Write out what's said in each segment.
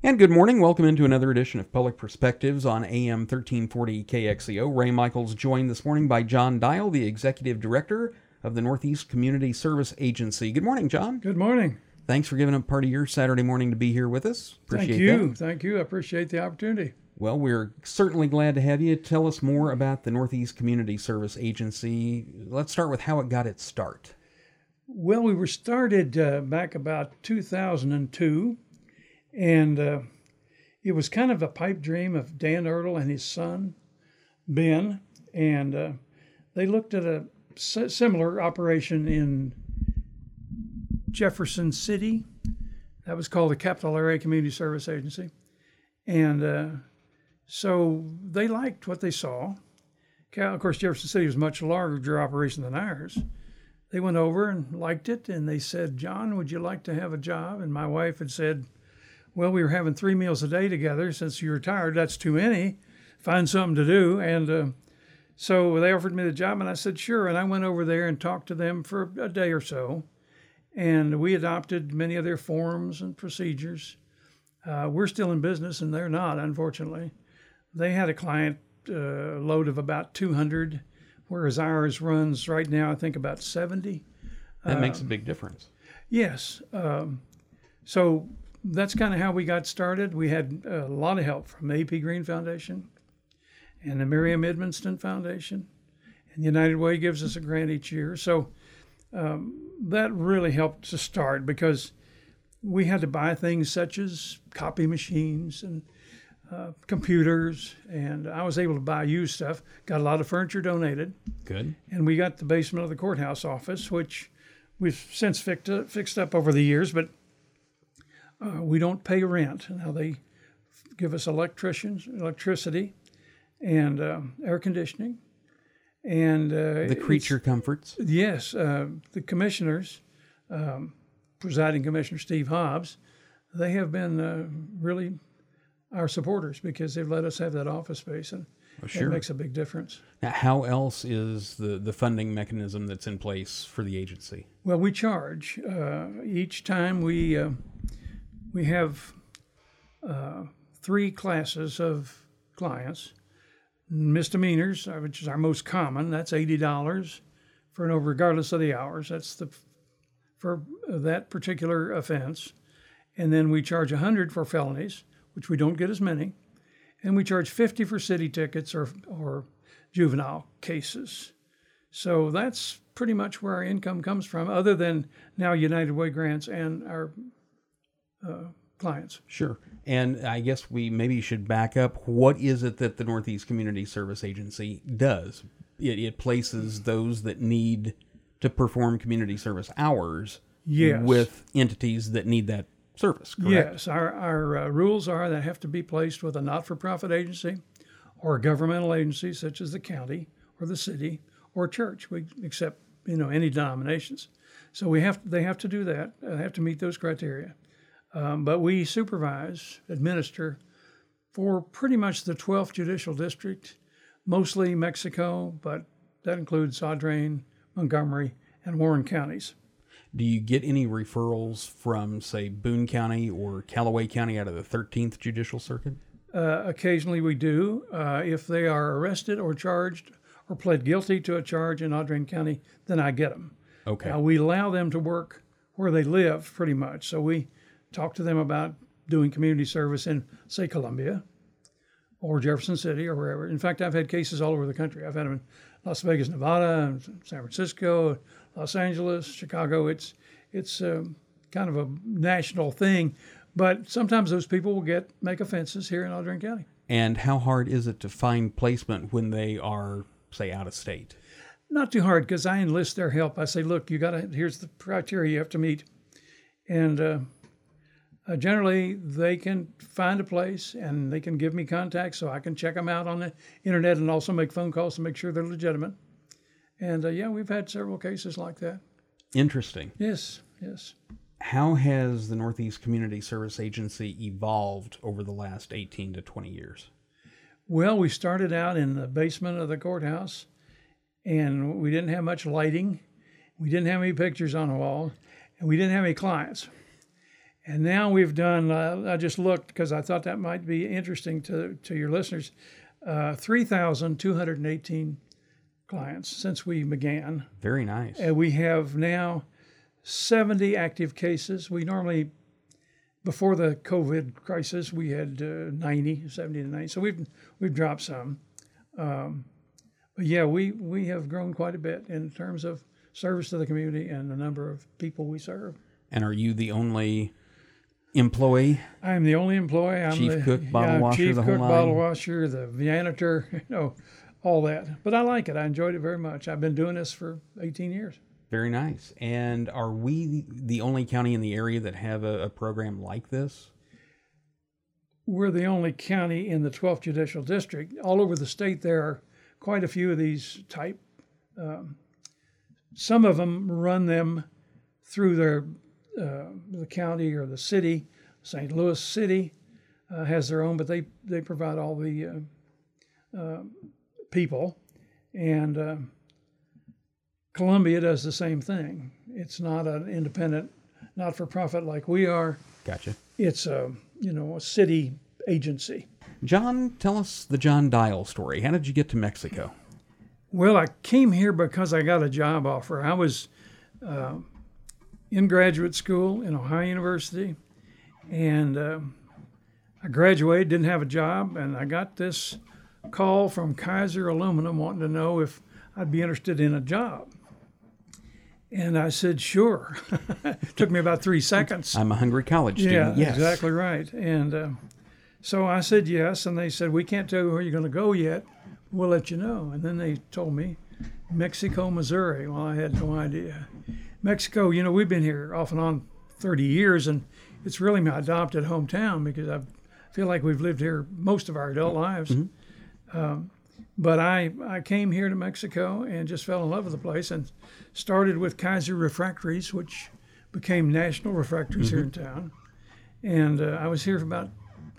And good morning. Welcome into another edition of Public Perspectives on AM 1340 KXEO. Ray Michaels joined this morning by John Dial, the Executive Director of the Northeast Community Service Agency. Good morning, John. Good morning. Thanks for giving up part of your Saturday morning to be here with us. Appreciate you. Thank you. I appreciate the opportunity. Well, we're certainly glad to have you. Tell us more about the Northeast Community Service Agency. Let's start with how it got its start. Well, we were started back about 2002, and it was kind of a pipe dream of Dan Ertl and his son, Ben, and they looked at a similar operation in Jefferson City. That was called the Capital Area Community Service Agency. And so they liked what they saw. Of course, Jefferson City was a much larger operation than ours. They went over and liked it, and they said, "John, would you like to have a job?" And my wife had said, "Well, we were having 3 meals a day together. Since you're retired, that's too many. Find something to do." And so they offered me the job, and I said, "Sure." And I went over there and talked to them for a day or so. And we adopted many of their forms and procedures. We're still in business, and they're not, unfortunately. They had a client load of about 200, whereas ours runs right now, I think, about 70. That makes a big difference. Yes. So that's kind of how we got started. We had a lot of help from the A.P. Green Foundation and the Miriam Edmonston Foundation. And United Way gives us a grant each year. So that really helped to start because we had to buy things such as copy machines and computers, and I was able to buy used stuff. Got a lot of furniture donated. Good. And we got the basement of the courthouse office, which we've since fixed up over the years, but we don't pay rent. Now they give us electricity, and air conditioning. And the creature comforts. Yes, the commissioners, presiding commissioner Steve Hobbs, they have been really our supporters because they've let us have that office space, and it makes a big difference. Now, how else is the funding mechanism that's in place for the agency? Well, we charge each time we have 3 classes of clients. Misdemeanors, which is our most common, that's $80 for regardless of the hours. That's for that particular offense. And then we charge $100 for felonies, which we don't get as many. And we charge $50 for city tickets or juvenile cases. So that's pretty much where our income comes from, other than now United Way grants and our clients. Sure. And I guess we maybe should back up. What is it that the Northeast Community Service Agency does? It places those that need to perform community service hours with entities that need that service, correct? Yes. Our rules are that have to be placed with a not-for-profit agency or a governmental agency such as the county or the city or church. We accept any denominations. So they have to do that. They have to meet those criteria. But we supervise, administer for pretty much the 12th Judicial District, mostly Mexico, but that includes Audrain, Montgomery, and Warren counties. Do you get any referrals from, say, Boone County or Callaway County out of the 13th Judicial Circuit? Occasionally we do. If they are arrested or charged or pled guilty to a charge in Audrain County, then I get them. Okay. We allow them to work where they live pretty much. So we talk to them about doing community service in, say, Columbia or Jefferson City or wherever. In fact, I've had cases all over the country. I've had them in Las Vegas, Nevada, San Francisco, Los Angeles, Chicago. It's kind of a national thing, but sometimes those people will make offenses here in Audrain County. And how hard is it to find placement when they are, say, out of state? Not too hard, because I enlist their help. I say, look, here's the criteria you have to meet. And generally, they can find a place and they can give me contacts so I can check them out on the internet and also make phone calls to make sure they're legitimate. And we've had several cases like that. Interesting. Yes. How has the Northeast Community Service Agency evolved over the last 18 to 20 years? Well, we started out in the basement of the courthouse, and we didn't have much lighting. We didn't have any pictures on the wall, and we didn't have any clients. And now we've done, I just looked because I thought that might be interesting to your listeners, 3,218 clients since we began. Very nice. And we have now 70 active cases. We normally, before the COVID crisis, we had 70 to 90. So we've dropped some. But yeah, we have grown quite a bit in terms of service to the community and the number of people we serve. And are you the only employee? I'm the only employee. I'm Chief the cook, bottle washer, chief the cook, whole bottle nine? washer, the janitor, all that. But I like it. I enjoyed it very much. I've been doing this for 18 years. Very nice. And are we the only county in the area that have a program like this? We're the only county in the 12th Judicial District. All over the state, there are quite a few of these type. Some of them run them through the county or the city. St. Louis City has their own, but they provide all the people. And Columbia does the same thing. It's not an independent, not-for-profit like we are. Gotcha. It's a city agency. John, tell us the John Dial story. How did you get to Mexico? Well, I came here because I got a job offer. I was in graduate school in Ohio University, and I graduated, didn't have a job, and I got this call from Kaiser Aluminum wanting to know if I'd be interested in a job. And I said, sure. Took me about 3 seconds. I'm a hungry college student. Yeah, Yes. exactly right. And so I said yes, and they said, we can't tell you where you're going to go yet. We'll let you know. And then they told me Mexico, Missouri. Well, I had no idea. Mexico, we've been here off and on 30 years, and it's really my adopted hometown because I feel like we've lived here most of our adult lives. Mm-hmm. But I came here to Mexico and just fell in love with the place and started with Kaiser Refractories, which became National Refractories here in town. And I was here for about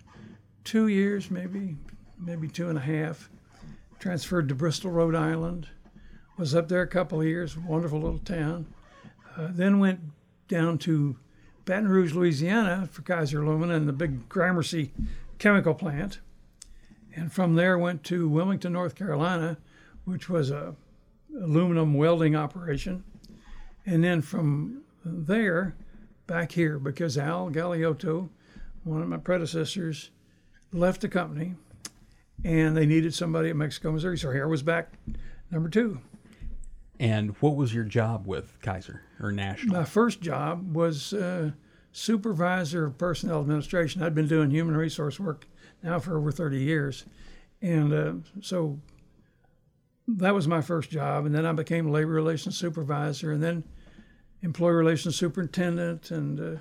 2 years, maybe 2.5. Transferred to Bristol, Rhode Island. Was up there a couple of years, wonderful little town. Then went down to Baton Rouge, Louisiana for Kaiser Aluminum and the big Gramercy chemical plant. And from there went to Wilmington, North Carolina, which was a aluminum welding operation. And then from there back here because Al Galeotto, one of my predecessors, left the company and they needed somebody at Mexico, Missouri. So here I was back, number 2. And what was your job with Kaiser or National? My first job was supervisor of personnel administration. I'd been doing human resource work now for over 30 years. And so that was my first job. And then I became labor relations supervisor and then employee relations superintendent. And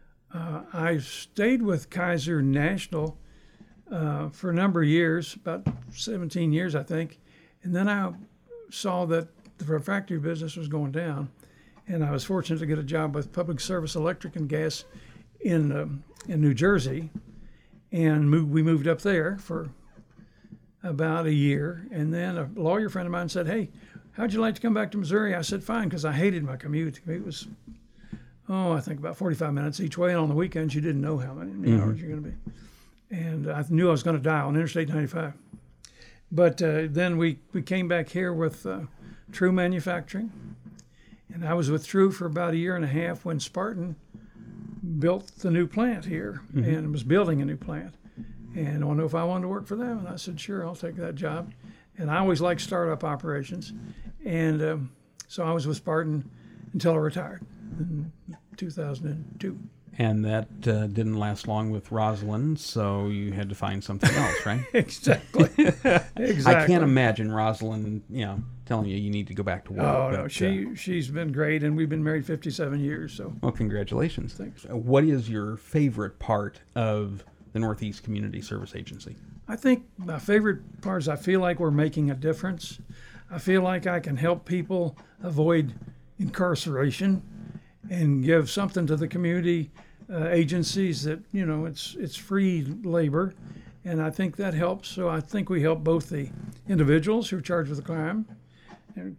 I stayed with Kaiser National for a number of years, about 17 years, I think. And then I saw that the refractory business was going down. And I was fortunate to get a job with Public Service Electric and Gas in New Jersey. And we moved up there for about a year. And then a lawyer friend of mine said, hey, how'd you like to come back to Missouri? I said, fine, because I hated my commute. The commute was, I think about 45 minutes each way. And on the weekends, you didn't know how many hours you're going to be. And I knew I was going to die on Interstate 95. But then we came back here with True Manufacturing. And I was with True for about 1.5 years when Spartan built the new plant here and was building a new plant. And I wanted to know if I wanted to work for them. And I said, sure, I'll take that job. And I always liked startup operations. And so I was with Spartan until I retired in 2002. And that didn't last long with Rosalind, so you had to find something else, right? Exactly. I can't imagine Rosalind, telling you need to go back to work. Oh, no, she's been great, and we've been married 57 years. So. Well, congratulations. Thanks. What is your favorite part of the Northeast Community Service Agency? I think my favorite part is I feel like we're making a difference. I feel like I can help people avoid incarceration and give something to the community agencies that, it's free labor. And I think that helps. So I think we help both the individuals who are charged with a crime and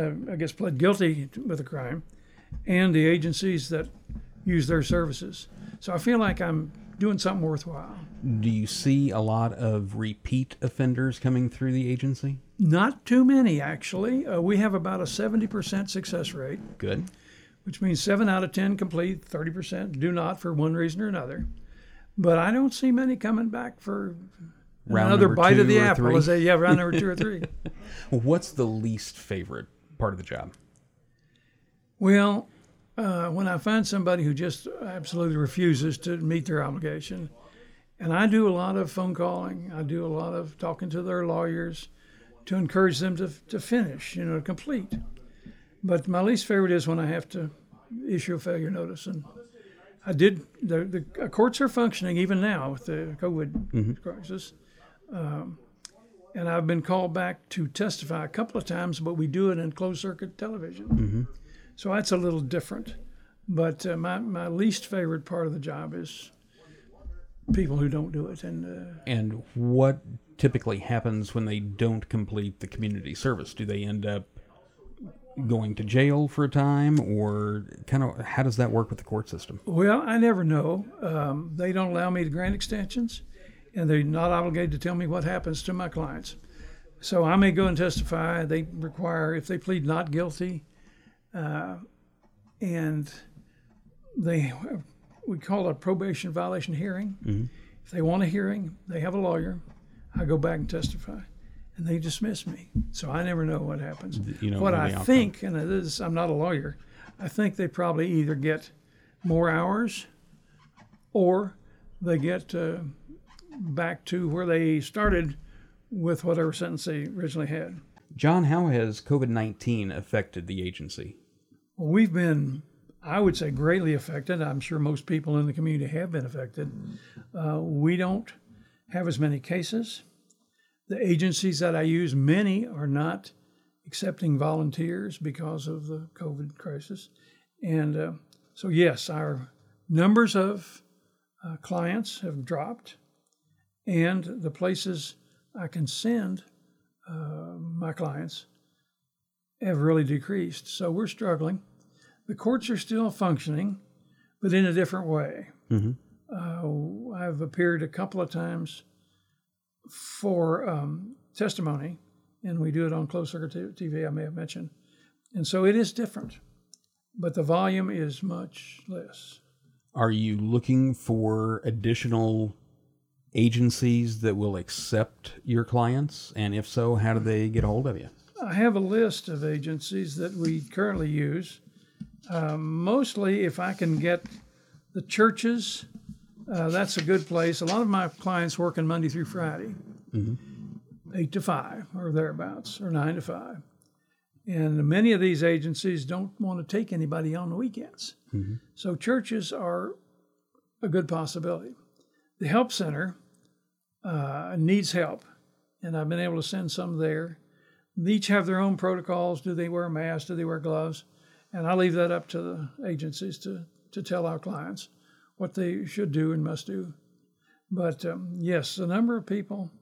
pled guilty with a crime, and the agencies that use their services. So I feel like I'm doing something worthwhile. Do you see a lot of repeat offenders coming through the agency? Not too many, actually. We have about a 70% success rate, Good. which means 7 out of 10 complete, 30% do not for one reason or another. But I don't see many coming back for Round another number bite of 2 the or apple. 3? As they, yeah, round number 2 or 3. What's the least favorite part of the job? Well, when I find somebody who just absolutely refuses to meet their obligation, and I do a lot of phone calling, I do a lot of talking to their lawyers to encourage them to finish, to complete. But my least favorite is when I have to issue a failure notice. And I did, the courts are functioning even now with the COVID crisis. And I've been called back to testify a couple of times, but we do it in closed circuit television. So that's a little different. But my least favorite part of the job is people who don't do it. And what typically happens when they don't complete the community service? Do they end up going to jail for a time, or kind of how does that work with the court system? Well, I never know. They don't allow me to grant extensions, and they're not obligated to tell me what happens to my clients. So I may go and testify. They require, if they plead not guilty, and we call it a probation violation hearing. If they want a hearing, they have a lawyer. I go back and testify, and they dismiss me. So I never know what happens. What I think, and I'm not a lawyer, I think they probably either get more hours or they get back to where they started with whatever sentence they originally had. John, how has COVID-19 affected the agency? Well, we've been, I would say, greatly affected. I'm sure most people in the community have been affected. We don't have as many cases. The agencies that I use, many are not accepting volunteers because of the COVID crisis. And so, yes, our numbers of clients have dropped, and the places I can send my clients have really decreased. So we're struggling. The courts are still functioning, but in a different way. I've appeared a couple of times for testimony, and we do it on closed circuit TV, I may have mentioned. And so it is different, but the volume is much less. Are you looking for additional agencies that will accept your clients? And if so, how do they get a hold of you? I have a list of agencies that we currently use. Mostly, if I can get the churches, that's a good place. A lot of my clients work on Monday through Friday, 8 to 5 or thereabouts, or 9 to 5. And many of these agencies don't want to take anybody on the weekends. So churches are a good possibility. The help center needs help, and I've been able to send some there. They each have their own protocols. Do they wear a mask? Do they wear gloves? And I leave that up to the agencies to tell our clients what they should do and must do. But yes, the number of people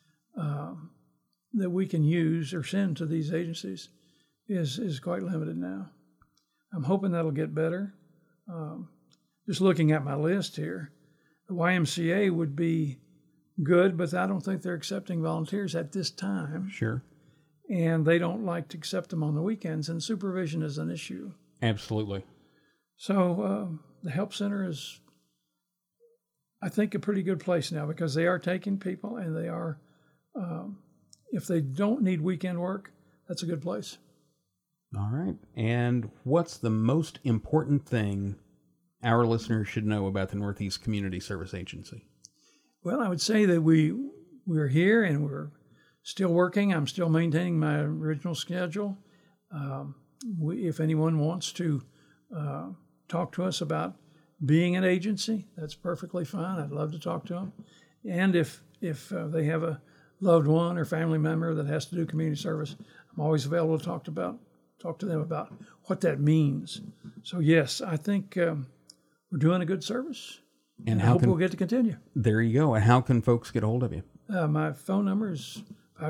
that we can use or send to these agencies is quite limited now. I'm hoping that'll get better. Just looking at my list here, the YMCA would be good, but I don't think they're accepting volunteers at this time. Sure. And they don't like to accept them on the weekends, and supervision is an issue. Absolutely. So the help center is, I think, a pretty good place now because they are taking people, and they are, if they don't need weekend work, that's a good place. All right. And what's the most important thing our listeners should know about the Northeast Community Service Agency? Well, I would say that we're here and we're still working. I'm still maintaining my original schedule. If anyone wants to talk to us about being an agency, that's perfectly fine. I'd love to talk to them. And if they have a loved one or family member that has to do community service, I'm always available to talk to them about what that means. So yes, I think we're doing a good service. And I hope we'll get to continue. There you go. And how can folks get a hold of you? My phone number is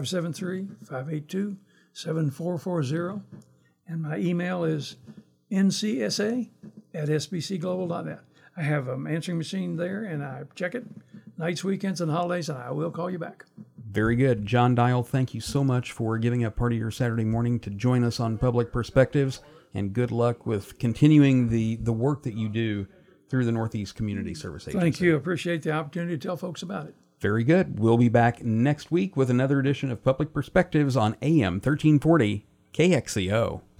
573-582-7440. And my email is ncsa@sbcglobal.net. I have an answering machine there, and I check it nights, weekends, and holidays, and I will call you back. Very good. John Dial, thank you so much for giving up part of your Saturday morning to join us on Public Perspectives, and good luck with continuing the work that you do through the Northeast Community Service Agency. Thank you. Appreciate the opportunity to tell folks about it. Very good. We'll be back next week with another edition of Public Perspectives on AM 1340 KXCO.